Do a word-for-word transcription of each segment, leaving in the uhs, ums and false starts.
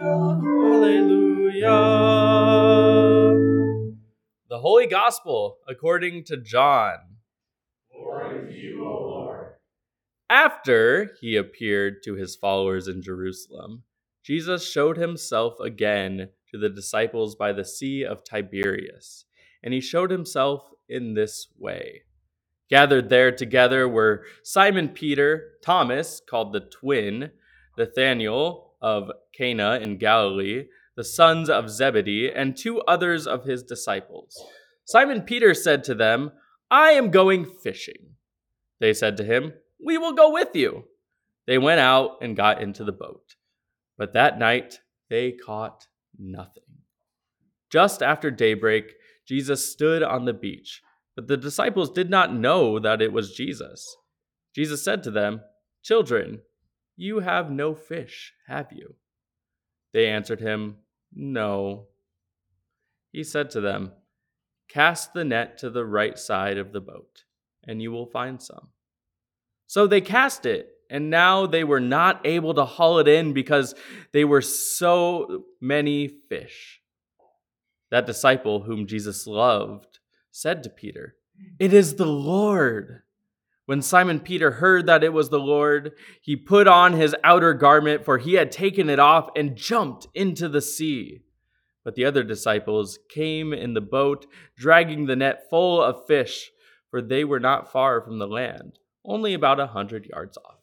Hallelujah. The Holy Gospel according to John. Glory to you, O Lord. After he appeared to his followers in Jerusalem, Jesus showed himself again to the disciples by the Sea of Tiberias, and he showed himself in this way. Gathered there together were Simon Peter, Thomas, called the Twin, Nathanael of Cana in Galilee, the sons of Zebedee, and two others of his disciples. Simon Peter said to them, "I am going fishing." They said to him, "We will go with you." They went out and got into the boat. But that night they caught nothing. Just after daybreak, Jesus stood on the beach, but the disciples did not know that it was Jesus. Jesus said to them, "Children, you have no fish, have you?" They answered him, "No." He said to them, "Cast the net to the right side of the boat, and you will find some." So they cast it, and now they were not able to haul it in because they were so many fish. That disciple whom Jesus loved said to Peter, "It is the Lord." When Simon Peter heard that it was the Lord, he put on his outer garment, for he had taken it off, and jumped into the sea. But the other disciples came in the boat, dragging the net full of fish, for they were not far from the land, only about a hundred yards off.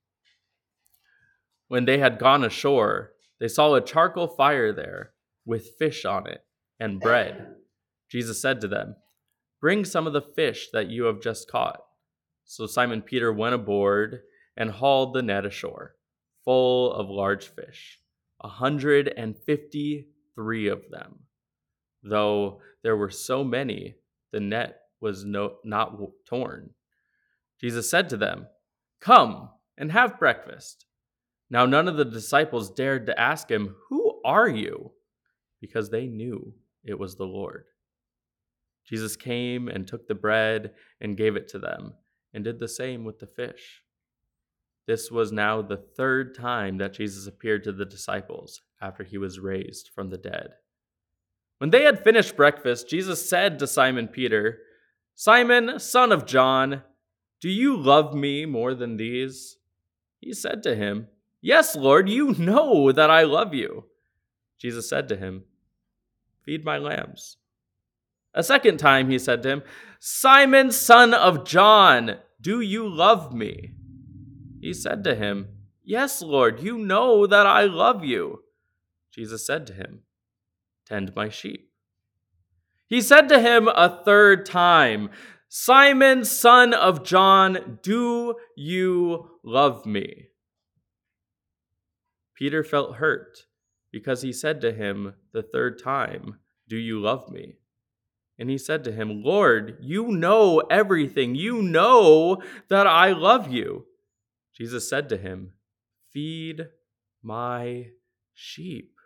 When they had gone ashore, they saw a charcoal fire there, with fish on it, and bread. Jesus said to them, "Bring some of the fish that you have just caught." So Simon Peter went aboard and hauled the net ashore, full of large fish, a hundred and fifty-three of them. Though there were so many, the net was no, not torn. Jesus said to them, "Come and have breakfast." Now none of the disciples dared to ask him, "Who are you?" because they knew it was the Lord. Jesus came and took the bread and gave it to them, and did the same with the fish. This was now the third time that Jesus appeared to the disciples after he was raised from the dead. When they had finished breakfast, Jesus said to Simon Peter, "Simon, son of John, do you love me more than these?" He said to him, "Yes, Lord, you know that I love you." Jesus said to him, "Feed my lambs." A second time he said to him, "Simon, son of John, do you love me?" He said to him, "Yes, Lord, you know that I love you." Jesus said to him, "Tend my sheep." He said to him a third time, "Simon, son of John, do you love me?" Peter felt hurt because he said to him the third time, "Do you love me?" And he said to him, "Lord, you know everything. You know that I love you." Jesus said to him, "Feed my sheep.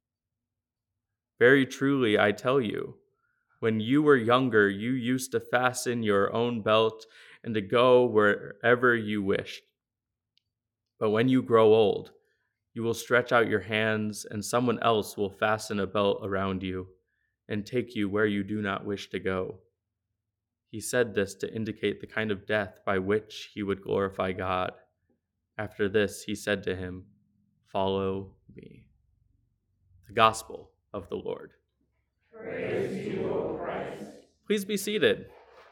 Very truly, I tell you, when you were younger, you used to fasten your own belt and to go wherever you wished. But when you grow old, you will stretch out your hands, and someone else will fasten a belt around you and take you where you do not wish to go." He said this to indicate the kind of death by which he would glorify God. After this, he said to him, "Follow me." The Gospel of the Lord. Praise to you, O Christ. Please be seated.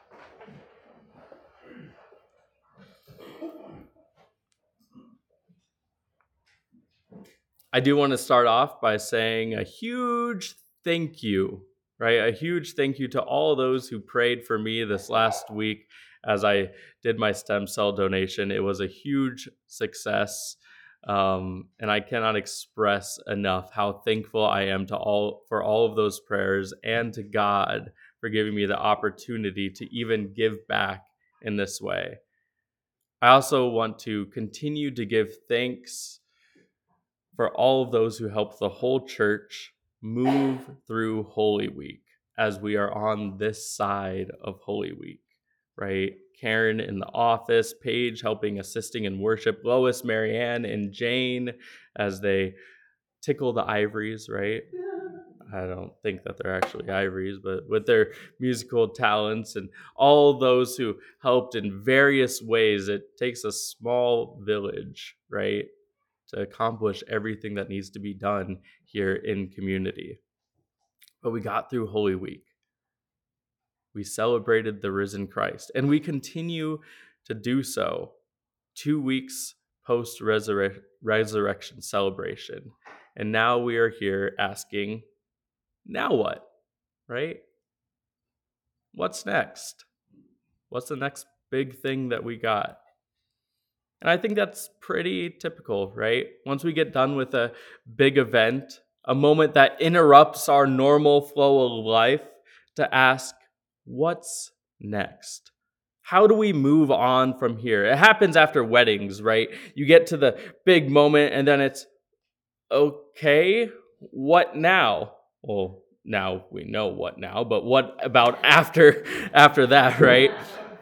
I do want to start off by saying a huge thank you, right? A huge thank you to all those who prayed for me this last week as I did my stem cell donation. It was a huge success, um, and I cannot express enough how thankful I am to all for all of those prayers, and to God for giving me the opportunity to even give back in this way. I also want to continue to give thanks for all of those who helped the whole church move through Holy Week as we are on this side of Holy Week, right? Karen in the office, Paige helping assisting in worship, Lois, Marianne, and Jane as they Tickle the Ivories, right? I don't think that they're actually ivories, but with their musical talents and all those who helped in various ways, it takes a small village, right, to accomplish everything that needs to be done here in community. But we got through Holy Week. We celebrated the risen Christ, and we continue to do so two weeks post-resurrection celebration. And now we are here asking, now what, right? What's next? What's the next big thing that we got? And I think that's pretty typical, right? Once we get done with a big event, a moment that interrupts our normal flow of life, to ask, what's next? How do we move on from here? It happens after weddings, right? You get to the big moment and then it's, okay, what now? Well, now we know what now, but what about after after that, right?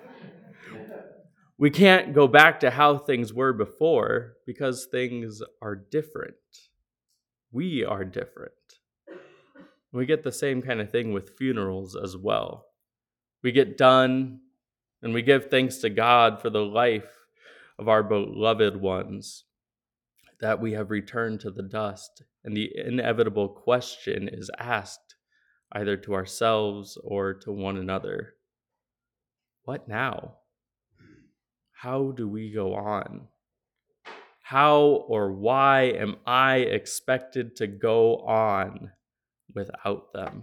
We can't go back to how things were before because things are different. We are different. We get the same kind of thing with funerals as well. We get done and we give thanks to God for the life of our beloved ones, that we have returned to the dust, and the inevitable question is asked either to ourselves or to one another. What now? How do we go on? How or why am I expected to go on without them?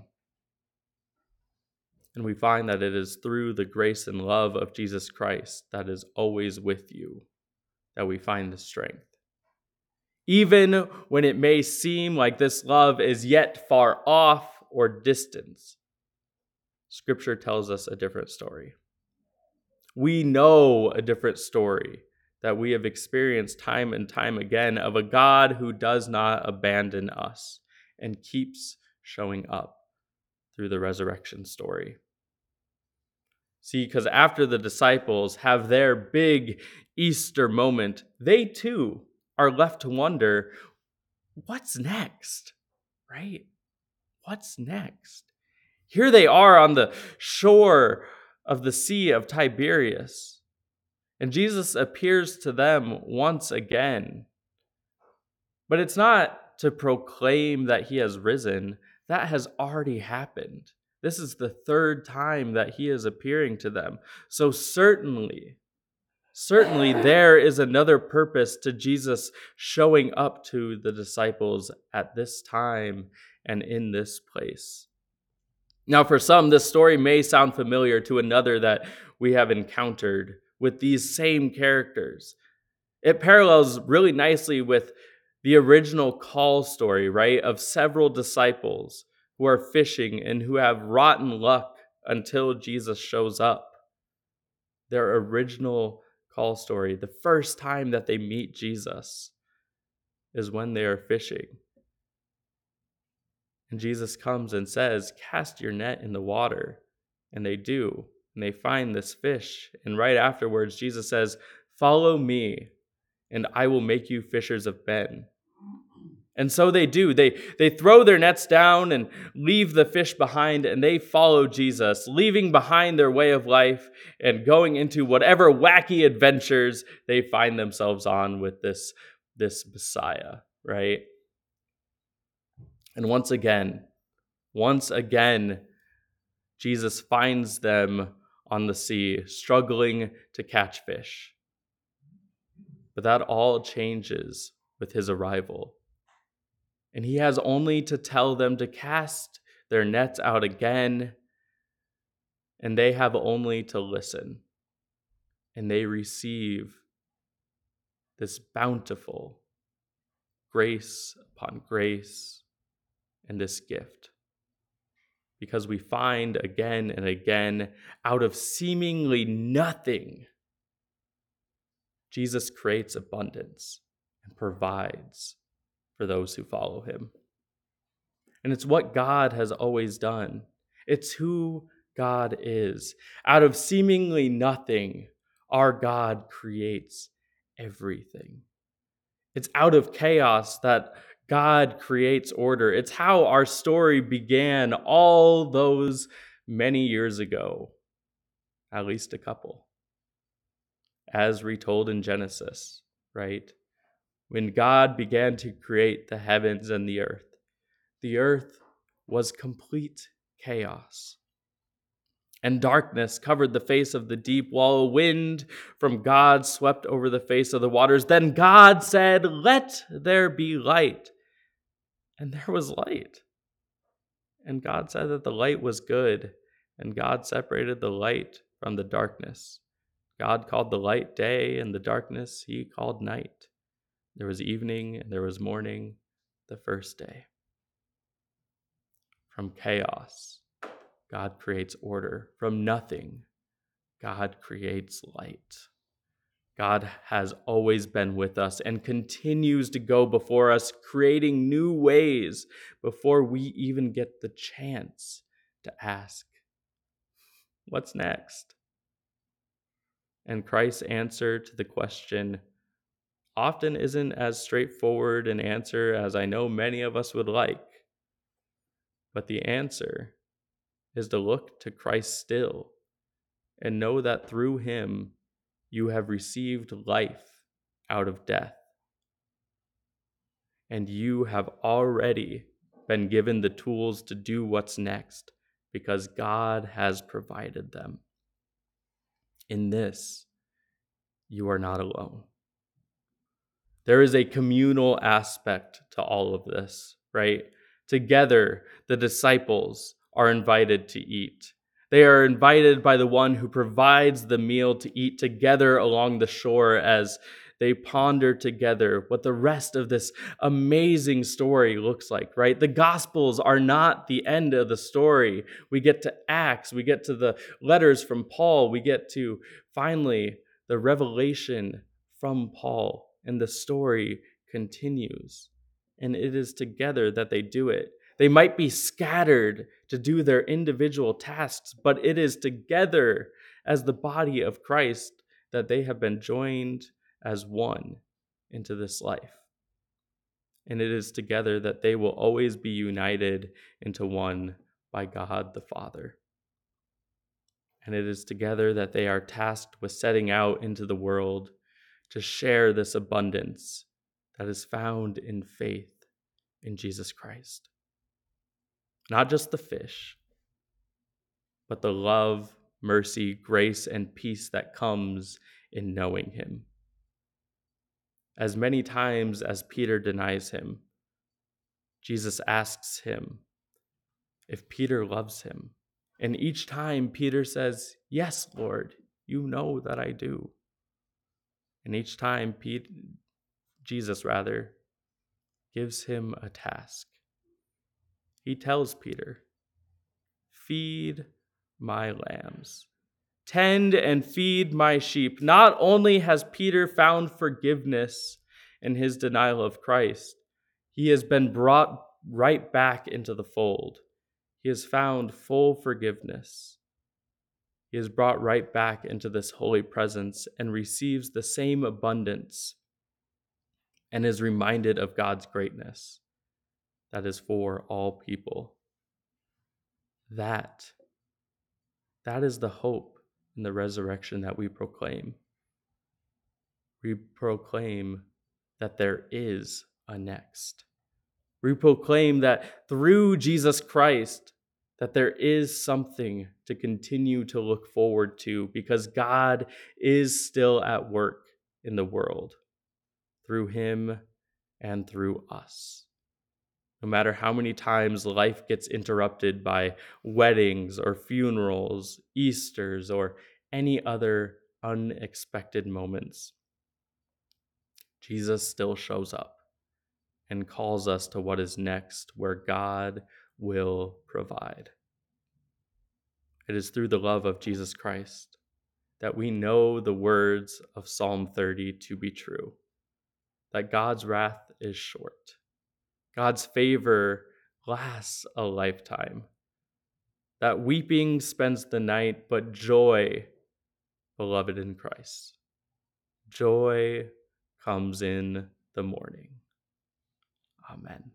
And we find that it is through the grace and love of Jesus Christ that is always with you that we find the strength. Even when it may seem like this love is yet far off or distant, Scripture tells us a different story. We know a different story that we have experienced time and time again of a God who does not abandon us and keeps showing up through the resurrection story. See, because after the disciples have their big Easter moment, they too are left to wonder, what's next, right? What's next? Here they are on the shore of the Sea of Tiberias, and Jesus appears to them once again. But it's not to proclaim that he has risen. That has already happened. This is the third time that he is appearing to them. So certainly, certainly there is another purpose to Jesus showing up to the disciples at this time and in this place. Now, for some, this story may sound familiar to another that we have encountered with these same characters. It parallels really nicely with the original call story, right, of several disciples who are fishing and who have rotten luck until Jesus shows up. Their original call story, the first time that they meet Jesus, is when they are fishing. And Jesus comes and says, cast your net in the water. And they do. And they find this fish. And right afterwards, Jesus says, follow me, and I will make you fishers of men. And so they do. They, they throw their nets down and leave the fish behind, and they follow Jesus, leaving behind their way of life and going into whatever wacky adventures they find themselves on with this, this Messiah, right? And once again, once again, Jesus finds them on the sea, struggling to catch fish. But that all changes with his arrival. And he has only to tell them to cast their nets out again, and they have only to listen. And they receive this bountiful grace upon grace and this gift. Because we find again and again, out of seemingly nothing, Jesus creates abundance and provides for those who follow him. And it's what God has always done. It's who God is. Out of seemingly nothing, our God creates everything. It's out of chaos that God creates order. It's how our story began all those many years ago, at least a couple, as retold in Genesis, right? When God began to create the heavens and the earth, the earth was complete chaos. And darkness covered the face of the deep, while a wind from God swept over the face of the waters. Then God said, "Let there be light." And there was light. And God said that the light was good, and God separated the light from the darkness. God called the light day, and the darkness he called night. There was evening, and there was morning, the first day. From chaos, God creates order. From nothing, God creates light. God has always been with us and continues to go before us, creating new ways before we even get the chance to ask, what's next? And Christ's answer to the question often isn't as straightforward an answer as I know many of us would like. But the answer is to look to Christ still and know that through him you have received life out of death. And you have already been given the tools to do what's next because God has provided them. In this, you are not alone. There is a communal aspect to all of this, right? Together, the disciples are invited to eat. They are invited by the one who provides the meal to eat together along the shore as they ponder together what the rest of this amazing story looks like, right? The Gospels are not the end of the story. We get to Acts, we get to the letters from Paul, we get to finally the revelation from Paul, and the story continues. And it is together that they do it. They might be scattered to do their individual tasks, but it is together as the body of Christ that they have been joined as one into this life. And it is together that they will always be united into one by God the Father. And it is together that they are tasked with setting out into the world to share this abundance that is found in faith in Jesus Christ. Not just the fish, but the love, mercy, grace, and peace that comes in knowing him. As many times as Peter denies him, Jesus asks him if Peter loves him. And each time Peter says, "Yes, Lord, you know that I do." And each time Pete, Jesus rather, gives him a task. He tells Peter, "Feed my lambs. Tend and feed my sheep." Not only has Peter found forgiveness in his denial of Christ, he has been brought right back into the fold. He has found full forgiveness. He is brought right back into this holy presence and receives the same abundance and is reminded of God's greatness that is for all people. That, that is the hope in the resurrection that we proclaim. We proclaim that there is a next. We proclaim that through Jesus Christ, that there is something to continue to look forward to because God is still at work in the world through him and through us. No matter how many times life gets interrupted by weddings or funerals, Easters, or any other unexpected moments, Jesus still shows up and calls us to what is next, where God will provide. It is through the love of Jesus Christ that we know the words of Psalm thirty to be true, that God's wrath is short. God's favor lasts a lifetime. That weeping spends the night, but joy, beloved in Christ, joy comes in the morning. Amen.